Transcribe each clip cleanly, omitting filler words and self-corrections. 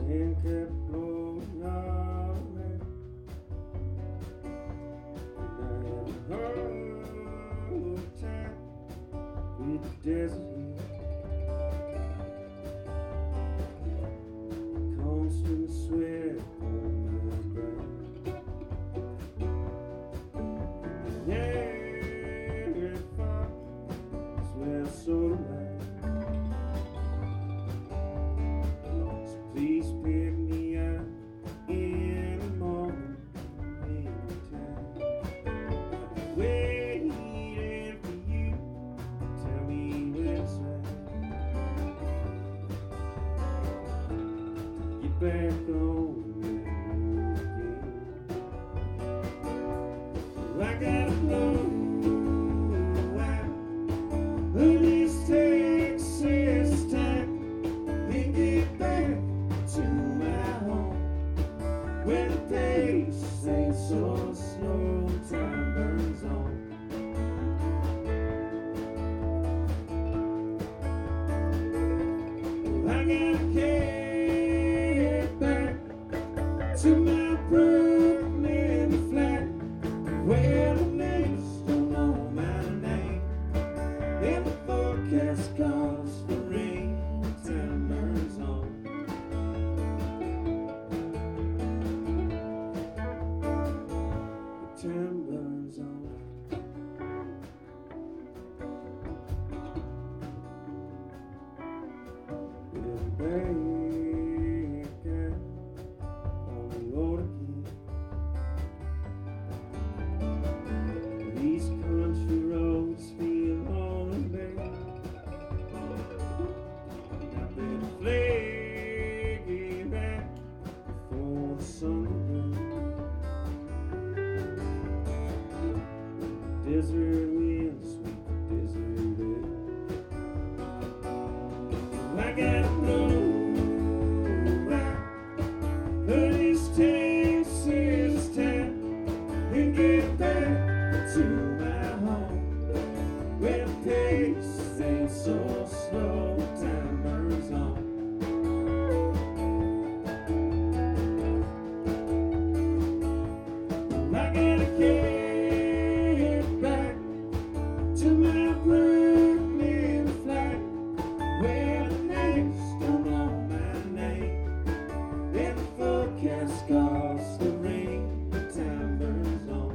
wind kept blowing our way, and I had a heart of time with the desert heat. Constant sweat on my brain. Yeah, if I swear so away. So please pick me up in the morning, anytime. I'm waiting for you. Tell me when it's right. Get back on that road again. I gotta know why this Texas time and get back to my home where the pace ain't so slow, time burns on. I gotta get back to my Brooklyn flat where the neighbors don't know my name and the forecast calls for rain. Time burns on. Time burns on. Little baby on the road again. These country roads feel lonely. I've been flaky back before the sun goes. Desert winds sweep the desert air. I gotta know why this Texas town and get back to my home where the pace ain't so slow, time burns on. I gotta get back to my Brooklyn flat where the neighbors don't know my name and the forecast calls for rain. Time burns on.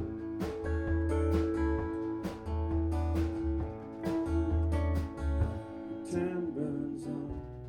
Time burns on.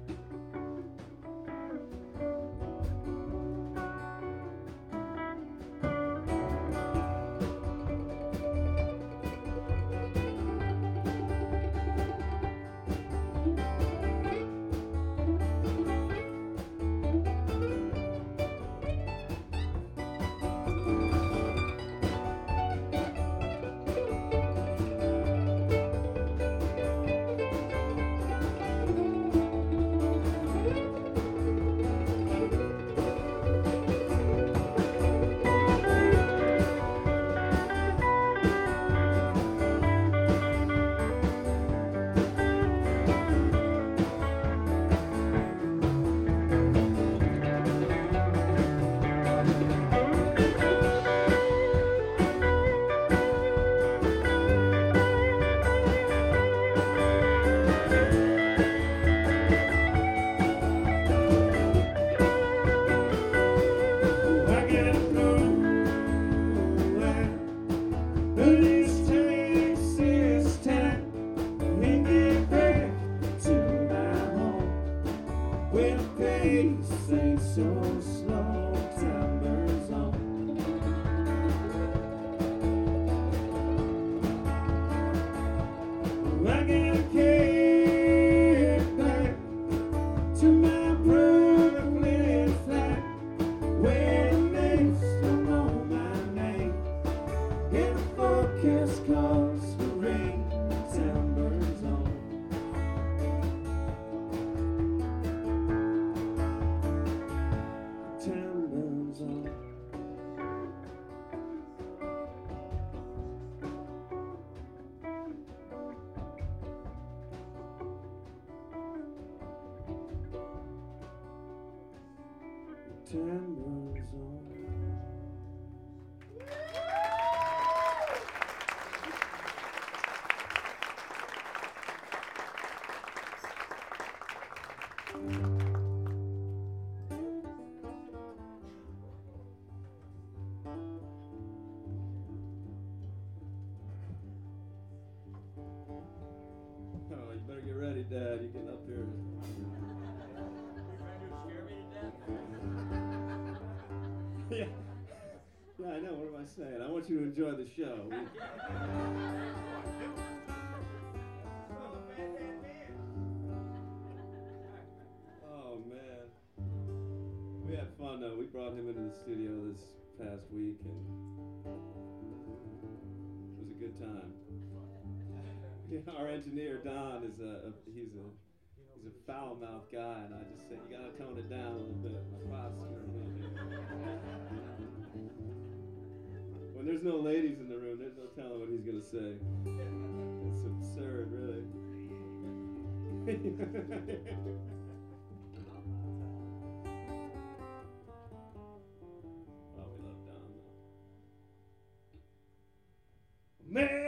This Texas time and get back to my home where the pace ain't so slow, time burns on. I gotta get back to my Brooklyn flat where the neighbors don't know my name and the forecast calls for rain. Time burns on. Time September's on. Oh, you better get ready, Dad. You're getting up here. Yeah. Yeah, I know. What am I saying? I want you to enjoy the show. Oh, man. We had fun, though. We brought him into the studio this past week, and it was a good time. Yeah, our engineer, Don, is he's a foul-mouthed guy, and I just say, you gotta tone it down a little bit. My prosecutor, when there's no ladies in the room, there's no telling what he's gonna say. It's absurd, really. Oh, we love Don, though. Man!